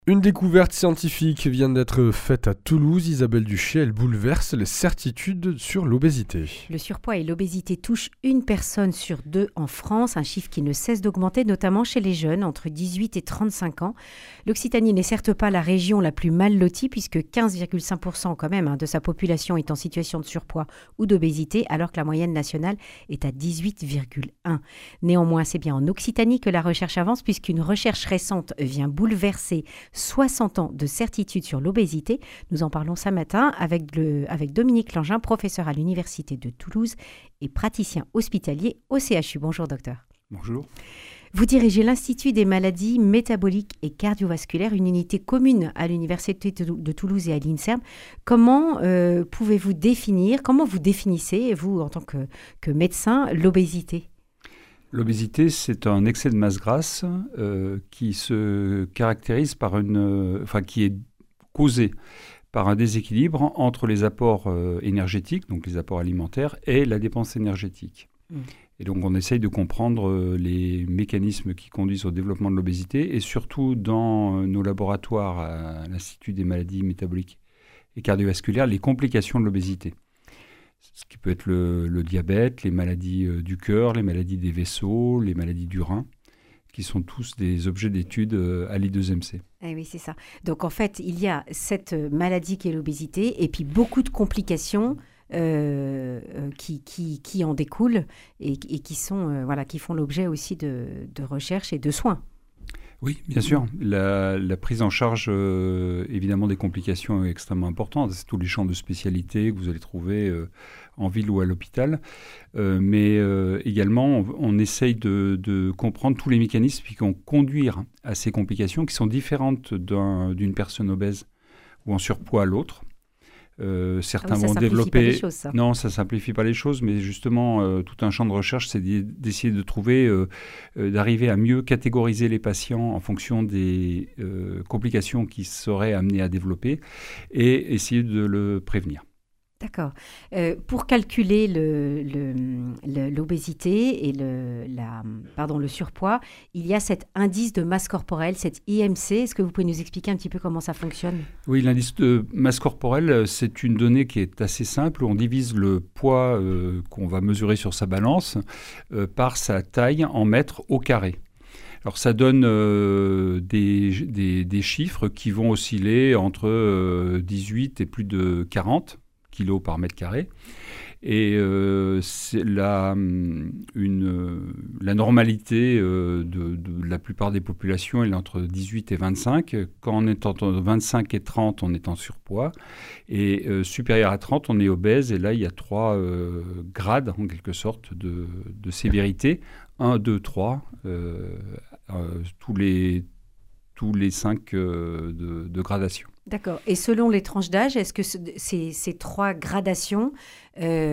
Une découverte scientifique vient d'être faite à Toulouse. Isabelle Duché, elle bouleverse les certitudes sur l'obésité. Le surpoids et l'obésité touchent une personne sur deux en France, un chiffre qui ne cesse d'augmenter, notamment chez les jeunes, entre 18 et 35 ans. L'Occitanie n'est certes pas la région la plus mal lotie, puisque 15,5% quand même de sa population est en situation de surpoids ou d'obésité, alors que la moyenne nationale est à 18,1. Néanmoins, c'est bien en Occitanie que la recherche avance, puisqu'une recherche récente vient bouleverser 60 ans de certitude sur l'obésité. Nous en parlons ce matin avec Dominique Langin, professeur à l'Université de Toulouse et praticien hospitalier au CHU. Bonjour docteur. Bonjour. Vous dirigez l'Institut des maladies métaboliques et cardiovasculaires, une unité commune à l'Université de Toulouse et à l'INSERM. Comment vous définissez, vous en tant que médecin, l'obésité ? L'obésité, c'est un excès de masse grasse qui se caractérise qui est causé par un déséquilibre entre les apports énergétiques, donc les apports alimentaires, et la dépense énergétique. Et donc, on essaye de comprendre les mécanismes qui conduisent au développement de l'obésité, et surtout dans nos laboratoires à l'Institut des maladies métaboliques et cardiovasculaires, les complications de l'obésité. Ce qui peut être le diabète, les maladies du cœur, les maladies des vaisseaux, les maladies du rein, qui sont tous des objets d'étude à l'I2MC. Eh oui, c'est ça. Donc en fait, il y a cette maladie qui est l'obésité et puis beaucoup de complications qui en découlent et qui font l'objet aussi de recherche et de soins. Oui, bien sûr. La prise en charge, évidemment, des complications est extrêmement importante. C'est tous les champs de spécialité que vous allez trouver en ville ou à l'hôpital. Mais également, on essaye de comprendre tous les mécanismes qui vont conduire à ces complications qui sont différentes d'une personne obèse ou en surpoids à l'autre. Certains vont développer. Non, ça ne simplifie pas les choses, mais justement, tout un champ de recherche, c'est d'essayer de trouver, d'arriver à mieux catégoriser les patients en fonction des complications qu'ils seraient amenés à développer et essayer de le prévenir. D'accord. Pour calculer l'obésité et le surpoids, il y a cet indice de masse corporelle, cet IMC. Est-ce que vous pouvez nous expliquer un petit peu comment ça fonctionne ? Oui, l'indice de masse corporelle, c'est une donnée qui est assez simple. On divise le poids qu'on va mesurer sur sa balance par sa taille en mètres au carré. Alors ça donne des chiffres qui vont osciller entre 18 et plus de 40 kilos par mètre carré. Et la normalité de la plupart des populations est entre 18 et 25. Quand on est entre 25 et 30, on est en surpoids. Et supérieur à 30, on est obèse. Et là, il y a 3 grades, en quelque sorte, de sévérité. 1, 2, 3, tous les 5 de gradation. D'accord. Et selon les tranches d'âge, est-ce que ces 3 gradations varient ?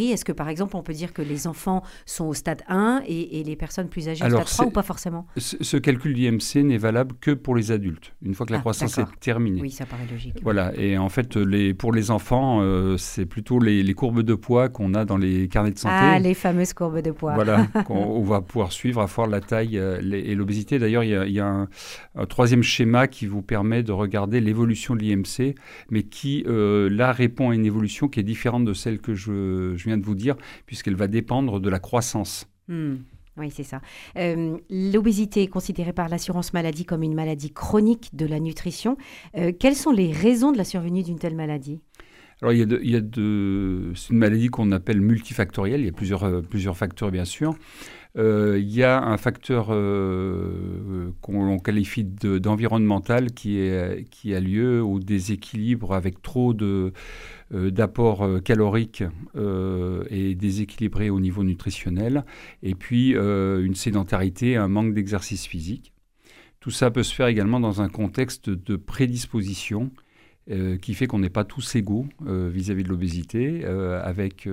Est-ce que, par exemple, on peut dire que les enfants sont au stade 1 et les personnes plus âgées au stade 3 ou pas forcément ? Ce calcul d'IMC n'est valable que pour les adultes, une fois que la croissance est terminée. Oui, ça paraît logique. Voilà. Et en fait, pour les enfants, c'est plutôt les courbes de poids qu'on a dans les carnets de santé. Ah, les fameuses courbes de poids. Voilà, qu'on va pouvoir suivre à voir la taille et l'obésité. D'ailleurs, il y a un 3e schéma qui vous permet de regarder l'évolution de l'IMC, mais qui, là, répond à une évolution qui est différente de celle que je viens de vous dire, puisqu'elle va dépendre de la croissance. Oui, c'est ça. L'obésité est considérée par l'assurance maladie comme une maladie chronique de la nutrition. Quelles sont les raisons de la survenue d'une telle maladie ? Alors, c'est une maladie qu'on appelle multifactorielle. Il y a plusieurs facteurs, bien sûr. Il y a un facteur qu'on qualifie d'environnemental qui a lieu au déséquilibre avec trop d'apports caloriques et déséquilibré au niveau nutritionnel. Et puis, une sédentarité, un manque d'exercice physique. Tout ça peut se faire également dans un contexte de prédisposition qui fait qu'on n'est pas tous égaux vis-à-vis de l'obésité, avec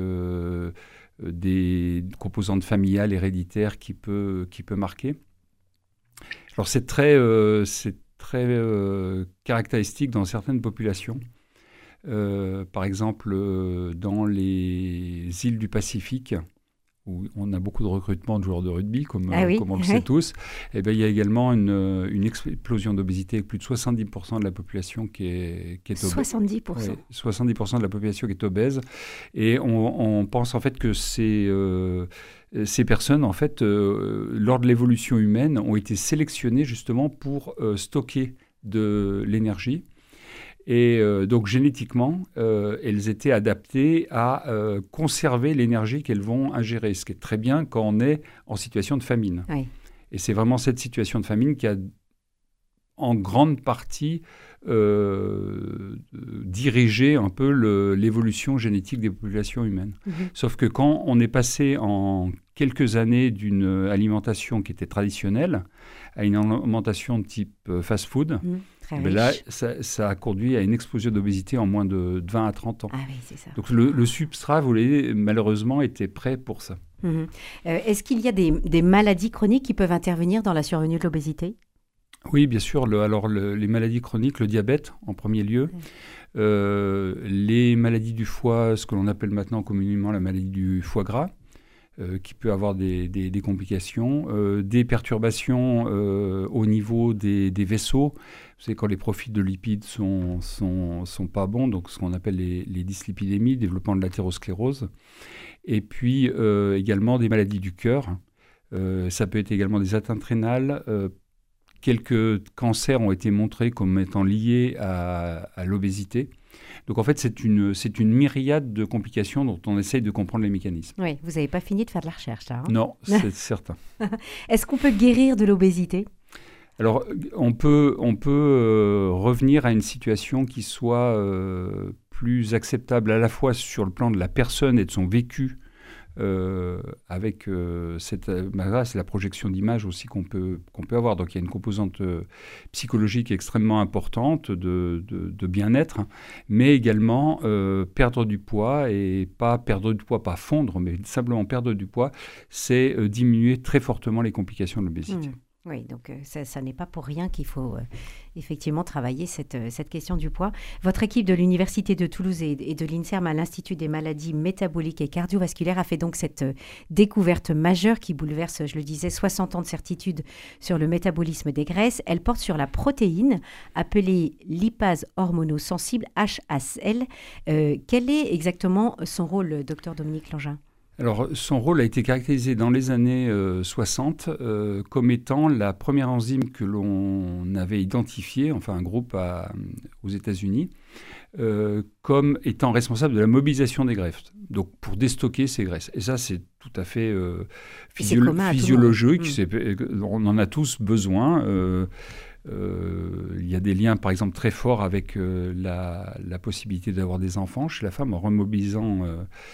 des composantes familiales, héréditaires qui peut marquer. Alors c'est très caractéristique dans certaines populations. Par exemple, dans les îles du Pacifique, où on a beaucoup de recrutement de joueurs de rugby, comme on le oui. sait tous, eh bien, il y a également une explosion d'obésité avec plus de 70% de la population qui est obèse. 70%. Oui, 70% de la population qui est obèse. Et on pense en fait que ces personnes, en fait, lors de l'évolution humaine, ont été sélectionnées justement pour stocker de l'énergie. Et donc génétiquement, elles étaient adaptées à conserver l'énergie qu'elles vont ingérer, ce qui est très bien quand on est en situation de famine. Oui. Et c'est vraiment cette situation de famine qui a en grande partie dirigé un peu l'évolution génétique des populations humaines. Sauf que quand on est passé en quelques années d'une alimentation qui était traditionnelle à une alimentation de type fast-food, là, ça a conduit à une explosion d'obésité en moins de 20 à 30 ans. Ah oui, c'est ça. Donc le substrat, vous voyez, malheureusement, était prêt pour ça. Est-ce qu'il y a des maladies chroniques qui peuvent intervenir dans la survenue de l'obésité ? Oui, bien sûr. Les maladies chroniques, le diabète en premier lieu, les maladies du foie, ce que l'on appelle maintenant communément la maladie du foie gras, qui peut avoir des complications, des perturbations au niveau des vaisseaux. Vous savez, quand les profils de lipides sont pas bons, donc ce qu'on appelle les dyslipidémies, développement de l'athérosclérose, et puis également des maladies du cœur. Ça peut être également des atteintes rénales. Quelques cancers ont été montrés comme étant liés à l'obésité. Donc en fait, c'est une myriade de complications dont on essaye de comprendre les mécanismes. Oui, vous n'avez pas fini de faire de la recherche, là. Non, c'est certain. Est-ce qu'on peut guérir de l'obésité ? Alors, on peut revenir à une situation qui soit plus acceptable à la fois sur le plan de la personne et de son vécu, avec c'est la projection d'image aussi qu'on peut avoir. Donc il y a une composante psychologique extrêmement importante de bien-être, mais également perdre du poids, et pas perdre du poids, pas fondre, mais simplement perdre du poids, c'est diminuer très fortement les complications de l'obésité. Oui, donc ça n'est pas pour rien qu'il faut effectivement travailler cette question du poids. Votre équipe de l'Université de Toulouse et de l'INSERM à l'Institut des maladies métaboliques et cardiovasculaires a fait donc cette découverte majeure qui bouleverse, je le disais, 60 ans de certitude sur le métabolisme des graisses. Elle porte sur la protéine appelée lipase hormonosensible, HACL. Quel est exactement son rôle, docteur Dominique Langin ? Alors, son rôle a été caractérisé dans les années 60 comme étant la première enzyme que l'on avait identifiée, enfin un groupe aux États-Unis, comme étant responsable de la mobilisation des graisses, donc pour déstocker ces graisses. Et ça, c'est tout à fait physiologique, on en a tous besoin. Il y a des liens, par exemple, très forts avec la possibilité d'avoir des enfants chez la femme en remobilisant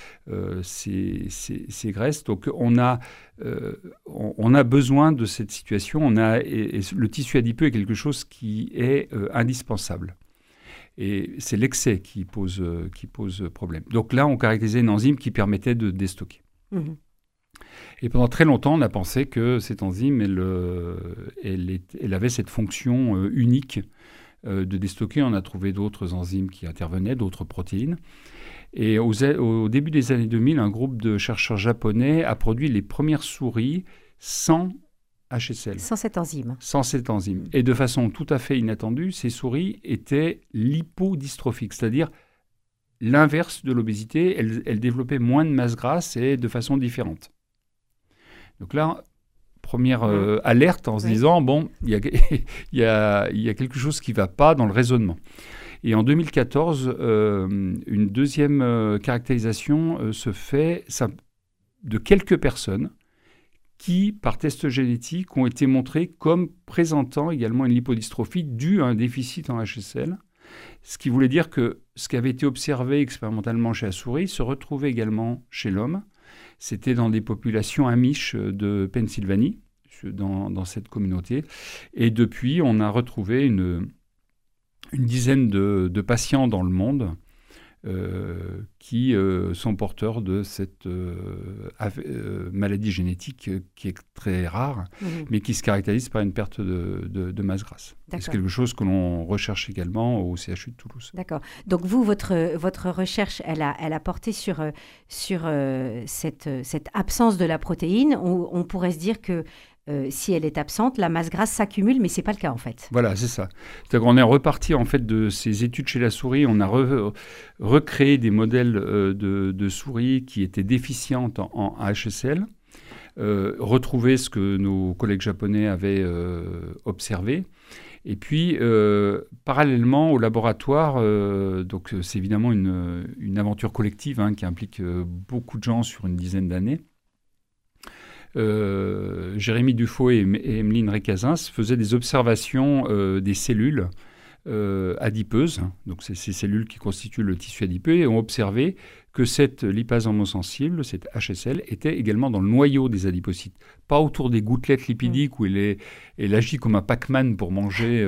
ces graisses. Donc, on a besoin de cette situation. Et le tissu adipeux est quelque chose qui est indispensable. Et c'est l'excès qui pose problème. Donc là, on caractérisait une enzyme qui permettait de déstocker. Et pendant très longtemps, on a pensé que cette enzyme, elle avait cette fonction unique de déstocker. On a trouvé d'autres enzymes qui intervenaient, d'autres protéines. Et au début des années 2000, un groupe de chercheurs japonais a produit les premières souris sans HSL. Sans cette enzyme. Sans cette enzyme. Et de façon tout à fait inattendue, ces souris étaient lipodystrophiques, c'est-à-dire l'inverse de l'obésité. Elles développaient moins de masse grasse et de façon différente. Donc là, première alerte en se disant, bon, il y a quelque chose qui ne va pas dans le raisonnement. Et en 2014, une deuxième caractérisation se fait de quelques personnes qui, par test génétique, ont été montrées comme présentant également une lipodystrophie due à un déficit en HSL, ce qui voulait dire que ce qui avait été observé expérimentalement chez la souris se retrouvait également chez l'homme. C'était dans des populations amish de Pennsylvanie, dans cette communauté. Et depuis, on a retrouvé une dizaine de patients dans le monde qui sont porteurs de cette maladie génétique qui est très rare, mais qui se caractérise par une perte de masse grasse. C'est quelque chose que l'on recherche également au CHU de Toulouse. D'accord. Donc vous, votre recherche, elle a porté sur cette absence de la protéine. On pourrait se dire que si elle est absente, la masse grasse s'accumule, mais ce n'est pas le cas en fait. Voilà, c'est ça. C'est-à-dire qu'on est reparti en fait de ces études chez la souris, on a recréé des modèles de souris qui étaient déficientes en HSL, retrouvé ce que nos collègues japonais avaient observé. Et puis, parallèlement au laboratoire, donc c'est évidemment une aventure collective qui implique beaucoup de gens sur une dizaine d'années. Jérémy Dufaux et Emeline Recazens faisaient des observations des cellules adipeuses, donc c'est ces cellules qui constituent le tissu adipeux, et ont observé que cette lipase hormosensible, cette HSL, était également dans le noyau des adipocytes, pas autour des gouttelettes lipidiques où elle agit comme un Pac-Man pour manger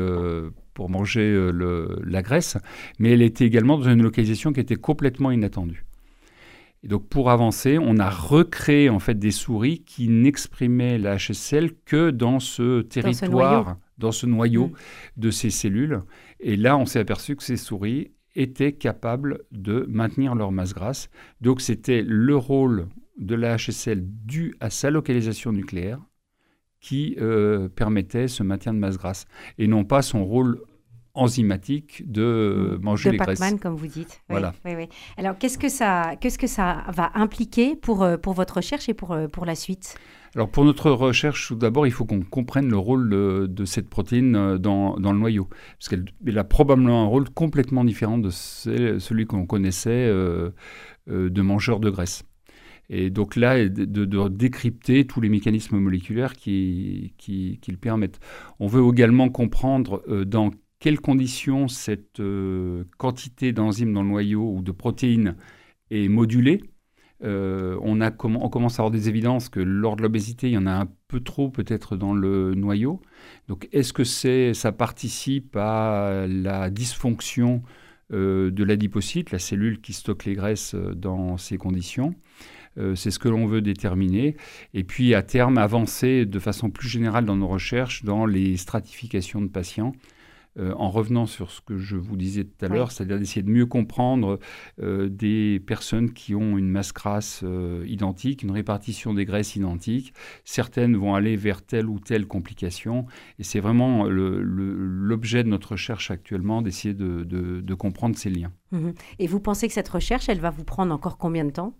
la graisse, mais elle était également dans une localisation qui était complètement inattendue. Et donc, pour avancer, on a recréé en fait des souris qui n'exprimaient la HSL que dans ce territoire, dans ce noyau de ces cellules. Et là, on s'est aperçu que ces souris étaient capables de maintenir leur masse grasse. Donc, c'était le rôle de la HSL dû à sa localisation nucléaire qui permettait ce maintien de masse grasse, et non pas son rôle enzymatique de manger les graisses. De Pac-Man, comme vous dites. Voilà. Oui. Alors, qu'est-ce que ça va impliquer pour votre recherche et pour la suite ? Alors, pour notre recherche, tout d'abord, il faut qu'on comprenne le rôle de cette protéine dans le noyau. Parce qu'elle a probablement un rôle complètement différent de celui qu'on connaissait de mangeurs de graisse. Et donc là, de décrypter tous les mécanismes moléculaires qui le permettent. On veut également comprendre dans quelles conditions cette quantité d'enzymes dans le noyau ou de protéines est modulée. On commence à avoir des évidences que lors de l'obésité, il y en a un peu trop peut-être dans le noyau. Donc est-ce que ça participe à la dysfonction de l'adipocyte, la cellule qui stocke les graisses dans ces conditions ? C'est ce que l'on veut déterminer. Et puis à terme, avancer de façon plus générale dans nos recherches, dans les stratifications de patients, en revenant sur ce que je vous disais tout à l'heure, c'est-à-dire d'essayer de mieux comprendre des personnes qui ont une masse grasse identique, une répartition des graisses identique. Certaines vont aller vers telle ou telle complication. Et c'est vraiment l'objet de notre recherche actuellement, d'essayer de comprendre ces liens. Et vous pensez que cette recherche, elle va vous prendre encore combien de temps ?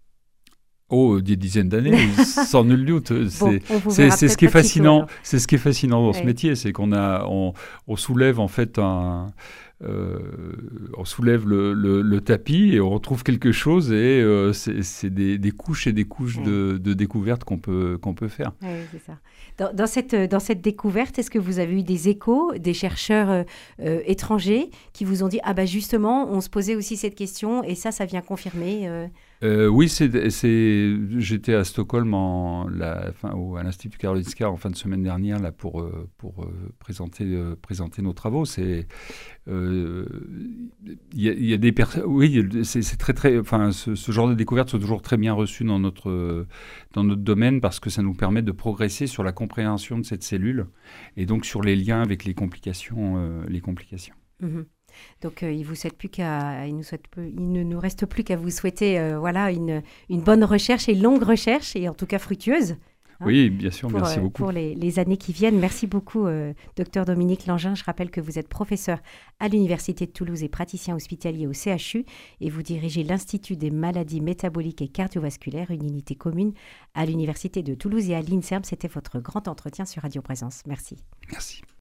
Oh, des dizaines d'années, sans nul doute. Bon, c'est ce qui est fascinant. C'est ce qui est fascinant dans ce métier, c'est qu'on soulève en fait on soulève le tapis et on retrouve quelque chose, et c'est des couches et des couches de découvertes qu'on peut faire. Oui, c'est ça. Dans cette découverte, est-ce que vous avez eu des échos des chercheurs étrangers qui vous ont dit justement, on se posait aussi cette question et ça vient confirmer Oui, j'étais à Stockholm à l'Institut Karolinska en fin de semaine dernière là, pour présenter nos travaux. Il y a des personnes. Oui, c'est très. Enfin, ce genre de découvertes sont toujours très bien reçues dans notre domaine, parce que ça nous permet de progresser sur la compréhension de cette cellule et donc sur les liens avec les complications. Donc, il ne nous reste plus qu'à vous souhaiter une bonne recherche et longue recherche, et en tout cas fructueuse. Oui, bien sûr, merci beaucoup. Pour les années qui viennent. Merci beaucoup, Dr Dominique Langin. Je rappelle que vous êtes professeur à l'Université de Toulouse et praticien hospitalier au CHU, et vous dirigez l'Institut des maladies métaboliques et cardiovasculaires, une unité commune à l'Université de Toulouse et à l'INSERM. C'était votre grand entretien sur Radio Présence. Merci. Merci.